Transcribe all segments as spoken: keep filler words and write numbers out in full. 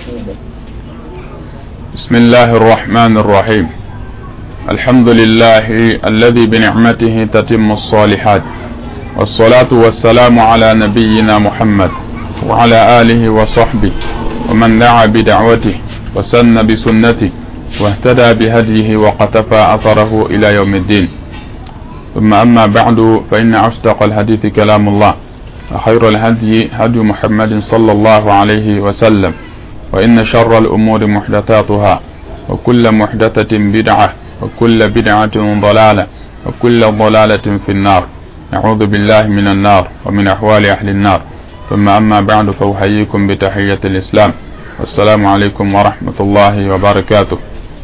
بسم الله الرحمن الرحيم. الحمد لله الذي بنعمته تتم الصالحات، والصلاة والسلام على نبينا محمد وعلى آله وصحبه ومن دعا بدعوته وسن بسنته واهتدى بهديه وقتفى أثره إلى يوم الدين. ثم أما بعد، فإن أصدق الحديث كلام الله، وخير الهدي هدي محمد صلى الله عليه وسلم، وإن شر الأمور محدثاتها، وكل محدثة بدعة، وكل بدعة ضلالة، وكل ضلالة في النار. نعوذ بالله من النار ومن أحوال أهل النار. ثم أما بعد، فأحييكم بتحية الإسلام، والسلام عليكم ورحمة الله وبركاته.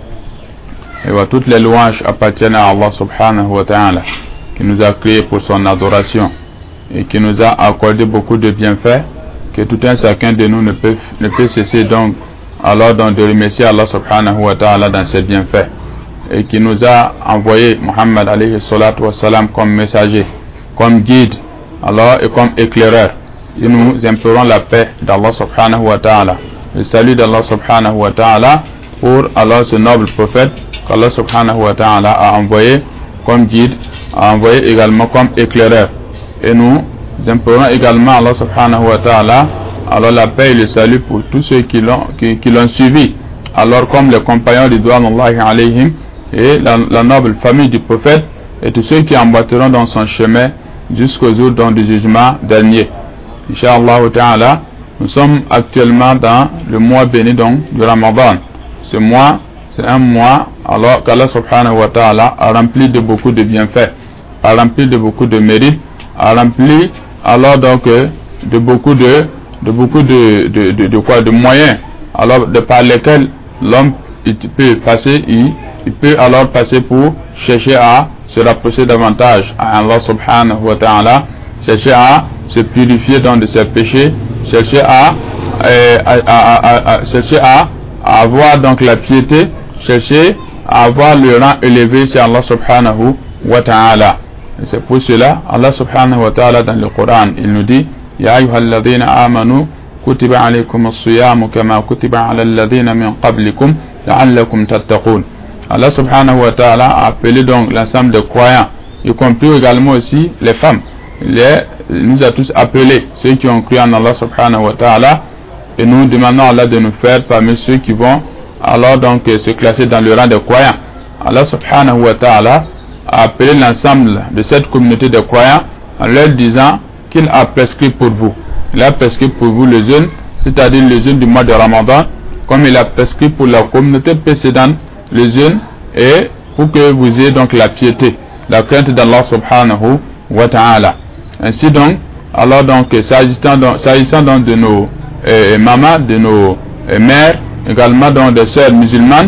Et toutes les louanges appartiennent à Allah subhanahu wa ta'ala, qui nous a créés pour son adoration et qui nous a accordé beaucoup de bienfaits, que tout un chacun de nous ne peut, ne peut cesser donc alors donc de remercier Allah subhanahu wa ta'ala dans ses bienfaits, et qui nous a envoyé Muhammad alayhi salatu wa salam comme messager, comme guide alors et comme éclaireur. Et nous implorons la paix d'Allah subhanahu wa ta'ala, le salut d'Allah subhanahu wa ta'ala pour alors ce noble prophète qu'Allah subhanahu wa ta'ala a envoyé comme guide, a envoyé également comme éclaireur. Et nous implorons également Allah subhanahu wa ta'ala alors la paix et le salut pour tous ceux qui l'ont qui, qui l'ont suivi, alors comme les compagnons ridwanullahi alayhim et la, la noble famille du prophète, et tous ceux qui emboîteront dans son chemin jusqu'au jour donc du jugement dernier. Inch'Allah ta'ala, nous sommes actuellement dans le mois béni donc du Ramadan. Ce mois, c'est un mois alors qu'Allah subhanahu wa ta'ala a rempli de beaucoup de bienfaits, a rempli de beaucoup de mérites, a rempli alors donc de beaucoup de de beaucoup de de, de, de quoi de moyens alors de par lesquels l'homme il peut passer il, il peut alors passer pour chercher à se rapprocher davantage à Allah subhanahu wa ta'ala, chercher à se purifier dans de ses péchés, chercher à, euh, à, à, à, à chercher à, à avoir donc la piété, chercher à avoir le rang élevé chez Allah subhanahu wa ta'ala. Et c'est pour cela Allah subhanahu wa ta'ala dans le Coran il nous dit: Ya ayyuhalladhina amanu kutiba alaykum as-siyam kama kutiba ala alladhina min qablikum la'allakum tattaqun. Allah subhanahu wa ta'ala a appelé donc l'ensemble des croyants, y compris également aussi les femmes. Il nous a tous appelés, ceux qui ont cru en Allah subhanahu wa ta'ala, et nous demandons à Allah de nous faire parmi ceux qui vont alors donc se classer dans le rang des croyants. Allah subhanahu wa ta'ala a appelé l'ensemble de cette communauté de croyants en leur disant qu'il a prescrit pour vous. Il a prescrit pour vous le jeûne, c'est-à-dire le jeûne du mois de Ramadan, comme il a prescrit pour la communauté précédente le jeûne, et pour que vous ayez donc la piété, la crainte d'Allah subhanahu wa ta'ala. Ainsi donc, alors donc s'agissant donc, s'agissant donc de nos euh, mamans, de nos euh, mères, également donc des sœurs musulmanes,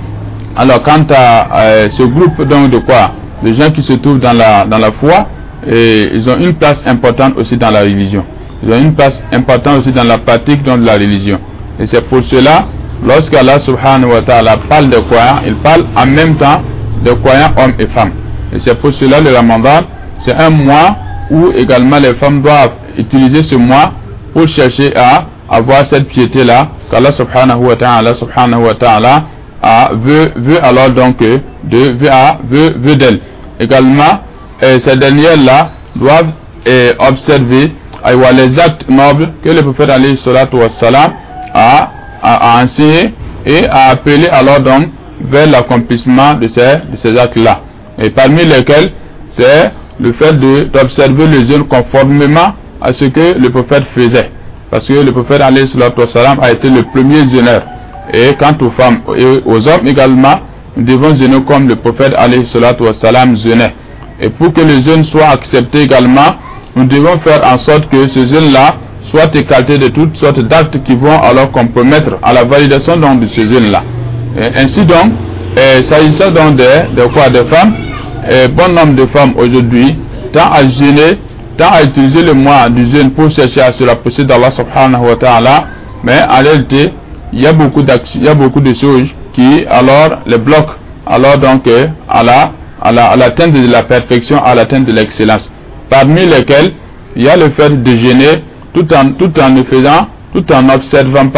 alors quant à euh, ce groupe donc de quoi, de gens qui se trouvent dans la dans la foi, et ils ont une place importante aussi dans la religion. Ils ont une place importante aussi dans la pratique donc de la religion. Et c'est pour cela, lorsqu'Allah subhanahu wa ta'ala parle de croyants, il parle en même temps de croyants hommes et femmes. Et c'est pour cela le Ramadan, c'est un mois où également les femmes doivent utiliser ce mois pour chercher à avoir cette piété là qu'Allah subhanahu wa ta'ala subhanahu wa ta'ala a veut, veut alors donc de veut, veut, veut d'elles. Également, et ces dernières là doivent et, observer aywa, les actes nobles que le prophète alayhi salatu wa salam a, a, a enseigné et a appelé alors donc vers l'accomplissement de ces, de ces actes là, et parmi lesquels c'est le fait de d'observer le jeûne conformément à ce que le prophète faisait, parce que le prophète alayhi salatu wa salam a été le premier jeûneur. Et quant aux femmes et aux hommes également, nous devons jeûner comme le prophète alayhi salatu wa salam jeûnait. Et pour que le jeûne soit accepté également, nous devons faire en sorte que ce jeûne-là soit écarté de toutes sortes d'actes qui vont alors compromettre à la validation donc de ce jeûne-là. Et ainsi donc, s'agissant donc de, de quoi des femmes, et bon nombre de femmes aujourd'hui tend à jeûner, tend à utiliser le mois du jeûne pour chercher à se rapprocher d'Allah subhanahu wa ta'ala, mais en réalité, il y a beaucoup d'actions, il y a beaucoup de choses qui alors les bloquent alors donc à la à la à l'atteinte de la perfection, à l'atteinte de l'excellence, parmi lesquelles il y a le fait de jeûner tout en tout en ne faisant tout en n'observant pas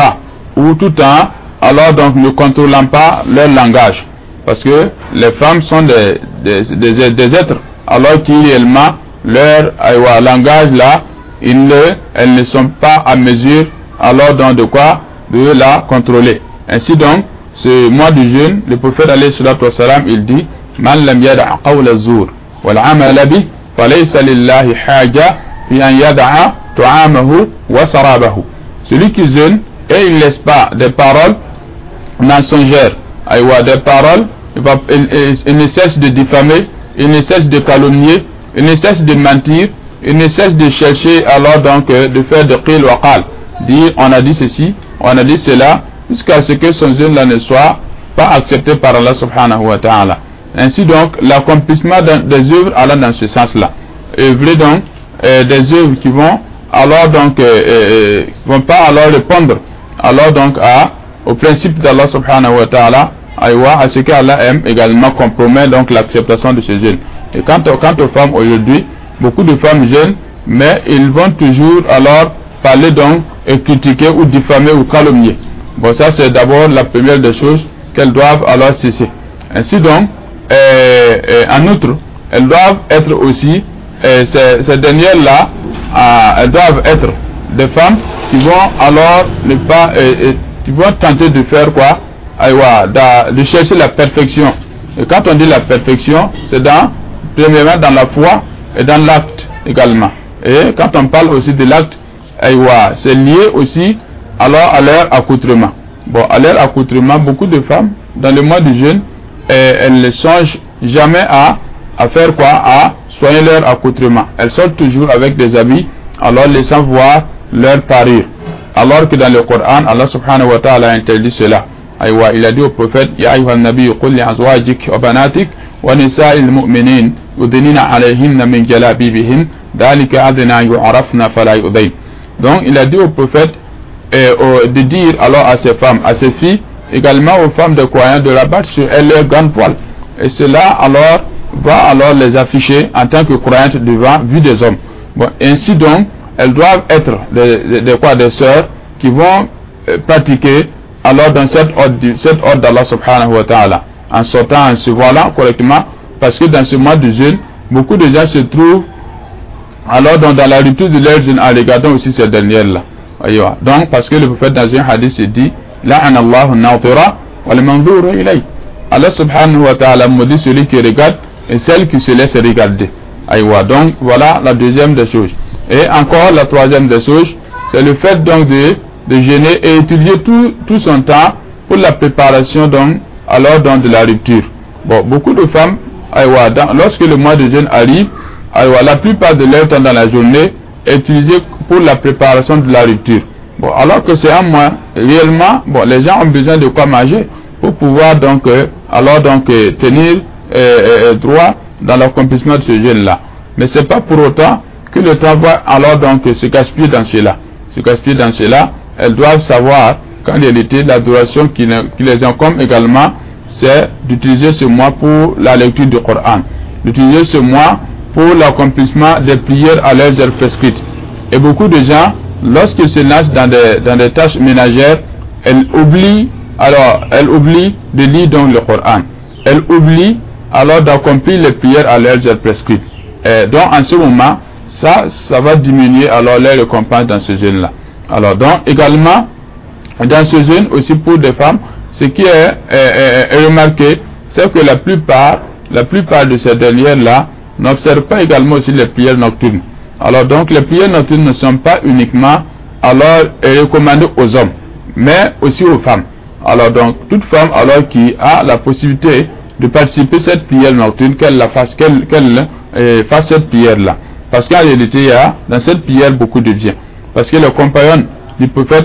ou tout en alors donc ne contrôlant pas leur langage, parce que les femmes sont des, des, des, des êtres alors qui réellement leur aywa, langage là, ils ne, elles ne sont pas à mesure alors donc de quoi, de la contrôler. Ainsi donc, ce mois du jeûne, le prophète alayhi salatu wa salam, il dit man lam yada'a qawla az-zur wal 'amala bih falaysa lillahi haja fi an yada'a ta'amahu wa sarabahu. Celui qui jeûne et il ne laisse pas des paroles mensongères, aywa, des paroles, il, va, il, il, il ne cesse de diffamer, il ne cesse de calomnier, il ne cesse de mentir, il ne cesse de chercher alors donc de faire de qil wa qal, dire on a dit ceci, on a dit cela, jusqu'à ce que son jeûne là ne soit pas accepté par Allah subhanahu wa ta'ala. Ainsi donc l'accomplissement des œuvres allant dans ce sens là, œuvrer donc euh, des œuvres qui vont alors donc euh, euh, vont pas alors répondre alors donc à au principe d'Allah subhanahu wa ta'ala, à ce qu'Allah aime, également compromet donc l'acceptation de ce jeûne. Et quant, quant aux femmes aujourd'hui, beaucoup de femmes jeûnent, mais ils vont toujours alors parler donc et critiquer ou diffamer ou calomnier. Bon, ça c'est d'abord la première des choses qu'elles doivent alors cesser. Ainsi donc, euh, euh, en outre, elles doivent être aussi, euh, ces, ces dernières-là, euh, elles doivent être des femmes qui vont alors ne pas, euh, qui vont tenter de faire quoi, aywa, de chercher la perfection. Et quand on dit la perfection, c'est dans, premièrement dans la foi et dans l'acte également. Et quand on parle aussi de l'acte, aywa, c'est lié aussi alors à leur accoutrement. Bon, à leur accoutrement, beaucoup de femmes, dans le mois du jeûne, eh, elles ne songent jamais à, à faire quoi, à soigner leur accoutrement. Elles sortent toujours avec des habits, alors laissant voir leur parure. Alors que dans le Coran, Allah subhanahu wa ta'ala a interdit cela. Aywa, il a dit au prophète, Ya ayyuhan nabi, qul li azwajik wa banatik wa nisa'il mu'minin yudnina alayhinna min jalabibihin dhalika adna yu'rafna fala yudayn. Donc il a dit au prophète eh, au, de dire alors à ses femmes, à ses filles, également aux femmes de croyants, de rabattre sur elles leurs grandes poils. Et cela alors va alors les afficher en tant que croyantes devant vue des hommes. Bon, ainsi donc, elles doivent être des, des, des, quoi, des sœurs qui vont euh, pratiquer alors dans cette ordre, cette ordre d'Allah subhanahu wa ta'ala, en sortant, en se voilant correctement, parce que dans ce mois de jeûne, beaucoup de gens se trouvent alors dans, dans la rupture de leur jeûne en regardant aussi ces dernières-là. Donc, parce que le prophète dans un hadith se dit, La'ana Allahu an-nadhira wa al-manzura ilay. Allah subhanahu wa ta'ala maudit celui qui regarde et celle qui se laisse regarder. Aïwa. Donc, voilà la deuxième des choses. Et encore la troisième des choses, c'est le fait donc de, de jeûner et étudier tout, tout son temps pour la préparation donc, alors donc de la rupture. Bon, beaucoup de femmes, aïwa, dans, lorsque le mois de jeûne arrive, aïwa, la plupart de leur temps dans la journée est utilisé pour la préparation de la rupture. Bon, alors que c'est un mois, réellement, bon, les gens ont besoin de quoi manger pour pouvoir donc, euh, alors donc euh, tenir euh, euh, droit dans l'accomplissement de ce jeûne-là. Mais c'est pas pour autant que le temps va alors donc se gaspiller dans cela. Se gaspiller dans cela, elles doivent savoir qu'en réalité l'adoration qui, qui les incombe également, c'est d'utiliser ce mois pour la lecture du Coran, d'utiliser ce mois pour l'accomplissement des prières à leurs heures prescrites. Et beaucoup de gens, lorsqu'ils se lancent dans des, dans des tâches ménagères, elles oublient alors elles oublient de lire donc le Coran. Elles oublient alors d'accomplir les prières à leurs heures prescrites. Et donc en ce moment, ça, ça va diminuer alors les récompenses dans ce jeûne-là. Alors donc également, dans ce jeûne aussi pour des femmes, ce qui est, est, est, est remarqué, c'est que la plupart, la plupart de ces dernières-là n'observent pas également aussi les prières nocturnes. Alors donc les prières nocturnes ne sont pas uniquement alors recommandées aux hommes, mais aussi aux femmes. Alors donc toute femme alors qui a la possibilité de participer à cette prière nocturne, qu'elle la fasse, qu'elle, qu'elle euh, fasse cette prière-là. Parce qu'en réalité, il y a dans cette prière beaucoup de bien. Parce que le compagnon du prophète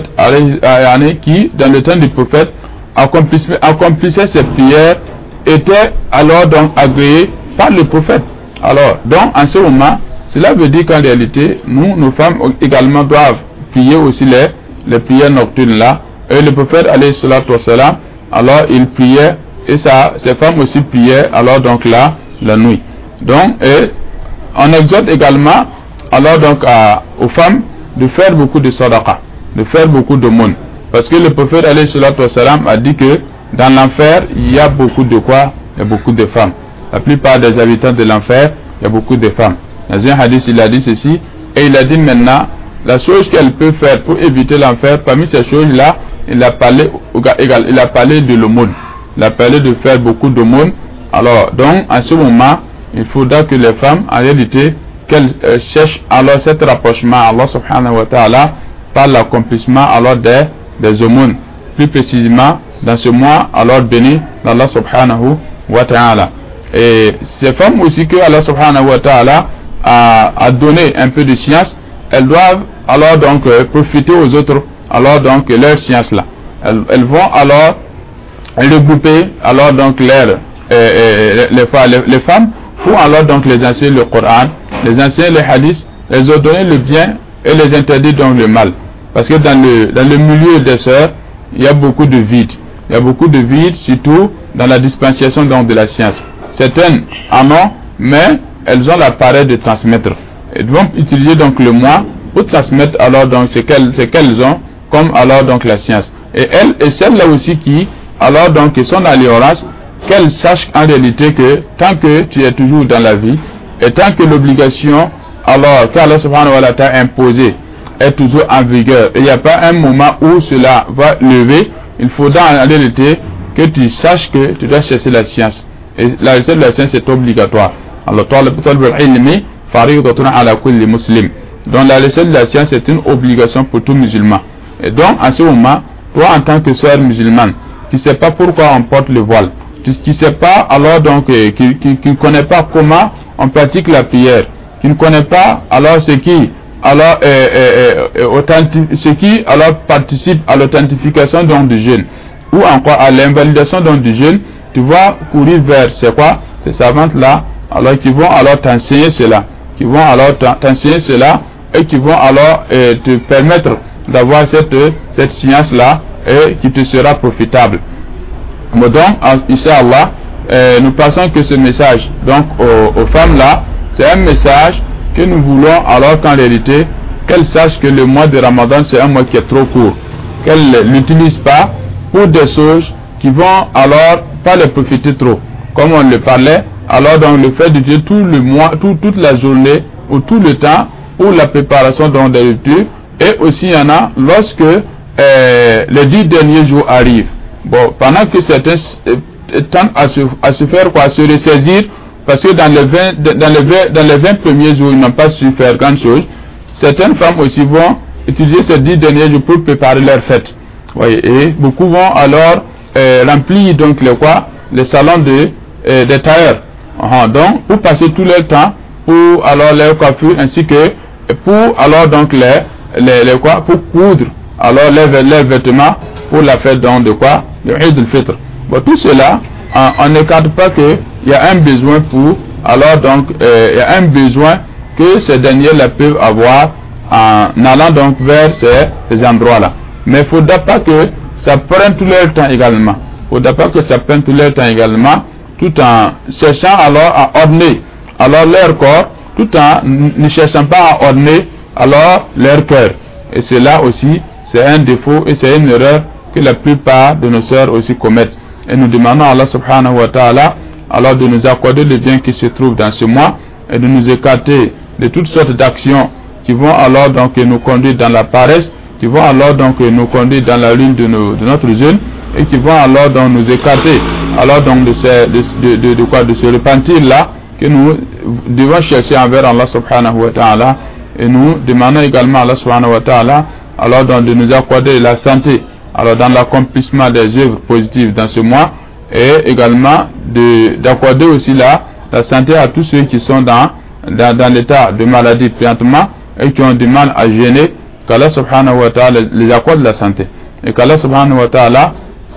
qui, dans le temps du prophète, accomplissait, accomplissait ces prières, était alors donc agréé par le prophète. Alors, donc, en ce moment, cela veut dire qu'en réalité, nous, nos femmes également doivent prier aussi les, les prières nocturnes là. Et le prophète, alayhi salatu wa salam, alors il priait, et ça, ces femmes aussi priaient, alors donc là, la nuit. Donc, et on exhorte également alors donc à, aux femmes de faire beaucoup de sadaqa, de faire beaucoup de monde. Parce que le prophète alayhi salatu wassalam a dit que dans l'enfer, il y a beaucoup de quoi? Il y a beaucoup de femmes. La plupart des habitants de l'enfer, il y a beaucoup de femmes. Dans un hadith, il a dit ceci, et il a dit maintenant, la chose qu'elle peut faire pour éviter l'enfer, parmi ces choses-là, il a parlé, il a parlé de l'aumône. Il a parlé de faire beaucoup d'aumône. Alors, donc, en ce moment, il faudra que les femmes, en réalité, qu'elles euh, cherchent alors cet rapprochement à Allah subhanahu wa ta'ala par l'accomplissement alors des, des aumônes. Plus précisément, dans ce mois, alors béni d'Allah subhanahu wa ta'ala. Et ces femmes aussi que Allah subhanahu wa ta'ala a, a donné un peu de science, elles doivent alors donc euh, profiter aux autres, alors donc leur science là. Elles, elles vont alors regrouper alors donc leur, euh, euh, les, les, les femmes pour alors donc les enseigner le Coran, les enseigner les hadiths, les ordonner le bien et les interdire donc le mal. Parce que dans le, dans le milieu des sœurs, il y a beaucoup de vide. Il y a beaucoup de vide, surtout dans la dispensation donc de la science. Certaines en ont, mais elles ont l'appareil de transmettre. Elles vont utiliser donc le moi pour transmettre alors donc ce qu'elles, ce qu'elles ont, comme alors donc la science. Et elles, et celles-là aussi qui, alors donc, sont dans l'ignorance, qu'elles sachent en réalité que tant que tu es toujours dans la vie, et tant que l'obligation, alors qu'Allah subhanahu wa ta'ala t'a imposé, est toujours en vigueur, et il n'y a pas un moment où cela va lever, il faudra en réalité que tu saches que tu dois chercher la science. Et la recherche de la science est obligatoire. Alors, donc la recherche de la science est une obligation pour tout musulman. Et donc, en ce moment, toi en tant que sœur musulmane, qui ne sais pas pourquoi on porte le voile, qui ne sait pas, alors donc, euh, qui, qui, qui ne connaît pas comment on pratique la prière, qui ne connaît pas, alors ce qui, alors, euh, euh, euh, ce qui, alors, participe à l'authentification donc du jeûne, ou encore à l'invalidation donc du jeûne, tu vas courir vers, c'est quoi, ces savantes-là, alors qui vont alors t'enseigner cela, qui vont alors t'enseigner cela, et qui vont alors euh, te permettre d'avoir cette, cette science-là, et qui te sera profitable. Donc, Inch'Allah, euh, nous pensons que ce message, donc, aux, aux femmes là, c'est un message que nous voulons, alors qu'en réalité, qu'elles sachent que le mois de Ramadan, c'est un mois qui est trop court. Qu'elles ne l'utilisent pas pour des choses qui vont alors pas les profiter trop. Comme on le parlait, alors donc le fait de dire tout le mois, tout, toute la journée, ou tout le temps, pour la préparation donc des ruptures, et aussi il y en a lorsque Euh, les dix derniers jours arrivent. Bon, pendant que certains euh, tendent à se, à se faire quoi, à se ressaisir, parce que dans les vingt, dans les vingt, dans les vingt premiers jours, ils n'ont pas su faire grand chose. Certaines femmes aussi vont utiliser ces dix derniers jours pour préparer leur fête. Voyez, et beaucoup vont alors euh, remplir donc les quoi, les salons de euh, des tailleurs. Uh-huh, donc, pour passer tout leur temps, pour alors leur coiffure ainsi que pour alors donc les les, les quoi, pour coudre alors les, les vêtements pour la fête donc de quoi, le Eid al-Fitr. Bon, tout cela, on n'écarte pas que il y a un besoin pour, alors donc euh, il y a un besoin que ces derniers-là peuvent avoir en allant donc vers ces, ces endroits-là. Mais il ne faudra pas que ça prenne tout leur temps également. Il ne faudra pas que ça prenne tout leur temps également, tout en cherchant alors à ordonner alors leur corps, tout en ne cherchant pas à ordonner alors leur cœur. Et cela aussi, c'est un défaut et c'est une erreur que la plupart de nos sœurs aussi commettent. Et nous demandons à Allah subhanahu wa ta'ala alors de nous accorder le bien qui se trouve dans ce mois et de nous écarter de toutes sortes d'actions qui vont alors donc nous conduire dans la paresse, qui vont alors donc nous conduire dans la ruine de, nos, de notre jeûne et qui vont alors donc nous écarter alors donc de ce, de, de, de, de quoi, de ce repentir là que nous devons chercher envers Allah subhanahu wa ta'ala. Et nous demandons également à Allah subhanahu wa ta'ala alors donc de nous accorder la santé alors dans l'accomplissement des œuvres positives dans ce mois et également de d'accorder aussi la, la santé à tous ceux qui sont dans, dans, dans l'état de maladie présentement et qui ont du mal à gêner, qu'Allah subhanahu wa ta'ala les accorde la santé et qu'Allah subhanahu wa ta'ala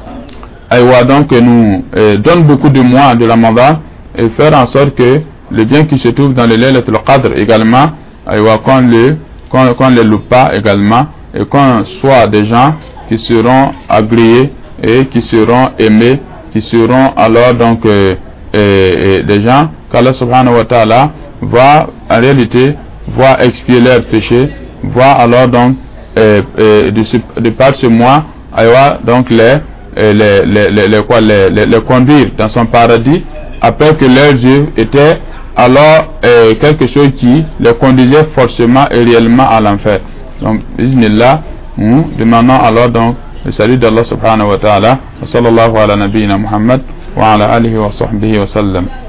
aywa donc nous eh, donne beaucoup de mois de Ramadan et faire en sorte que le bien qui se trouve dans le Laylatul Qadr également aywa qu'on le qu'on, qu'on les loupe pas également et qu'on soit des gens qui seront agréés et qui seront aimés, qui seront alors donc euh, euh, des gens qu'Allah subhanahu wa ta'ala va en réalité voir expier leurs péchés, va alors donc euh, euh, de, ce, de par ce mois donc les, les, les, les, les, quoi, les, les, les conduire dans son paradis, après que leurs œuvres étaient alors euh, quelque chose qui les conduisait forcément et réellement à l'enfer. Donc, bismillah, nous demandons alors donc le salut d'Allah subhanahu wa ta'ala. Wa sallallahu ala nabiyyina Muhammad wa ala alihi wa sahbihi wa sallam.